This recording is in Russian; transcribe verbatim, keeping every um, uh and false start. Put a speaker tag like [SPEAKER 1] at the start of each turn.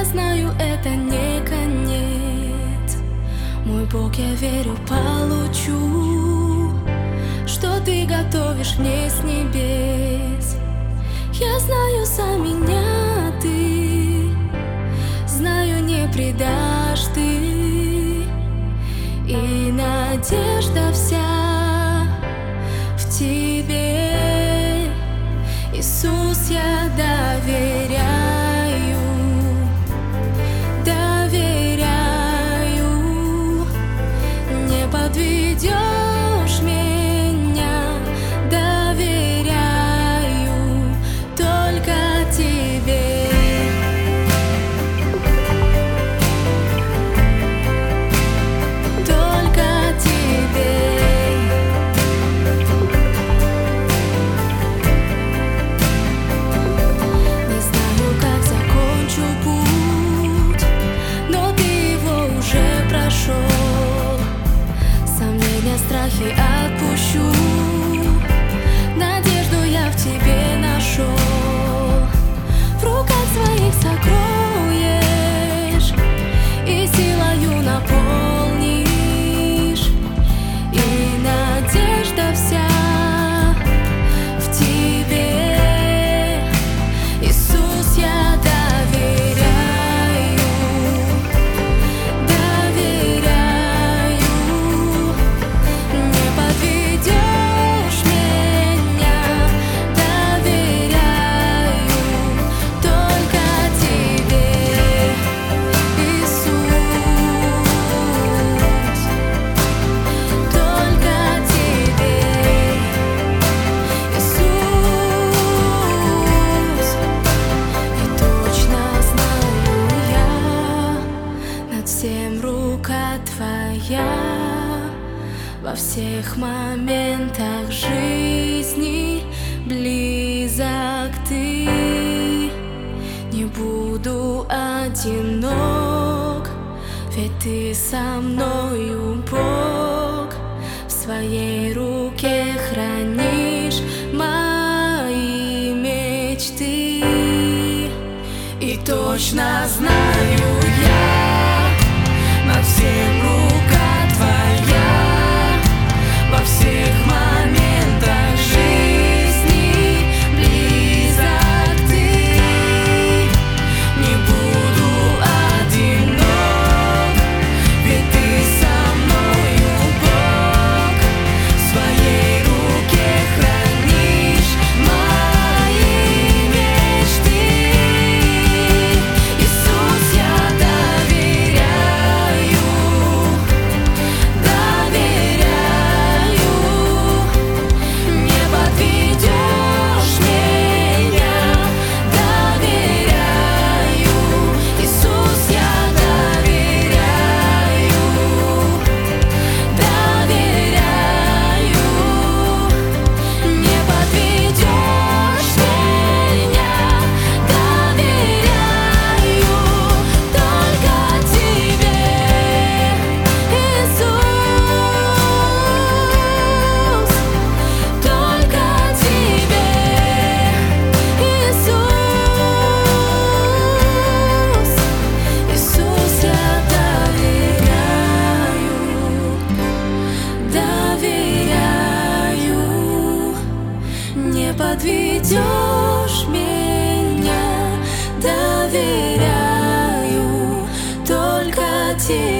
[SPEAKER 1] знаю, это не конец. Мой Бог, я верю, получу, что Ты готовишь мне с небес. Я знаю, за меня Ты, знаю, не предашь Ты, и надежда вся в Тебе. Иисус, я доверяю, доверяю, не подведешь меня, доверяю только Тебе. Только Тебе. Страхи отпущу, надежду я в Тебе нашел. В руках своих сокроешь и силою наполнишь, и надежда вся в Тебе. Иисус, я доверяю, доверяю, подведешь меня, доверяю только Тебе, Иисус, только Тебе, Иисус. И точно знаю я, над всем рука Твоя. Во всех моментах жизни близок Ты. Не буду одинок, ведь Ты со мною, Бог. В своей руке хранишь мои мечты. И точно знаю я, над всем рука Твоя. Во всех моментах жизни близок Ты. Не буду одинок, ведь Ты со мною, Бог. В своей руке хранишь мои мечты. Иисус, я доверяю, доверяю. Не подведешь меня, доверяю. Иисус, я доверяю, доверяю. Не подведешь меня, доверяю только Тебе, Иисус. Только Тебе, Иисус. Иисус, я доверяю, доверяю. Не подведешь меня, доверяю только Тебе.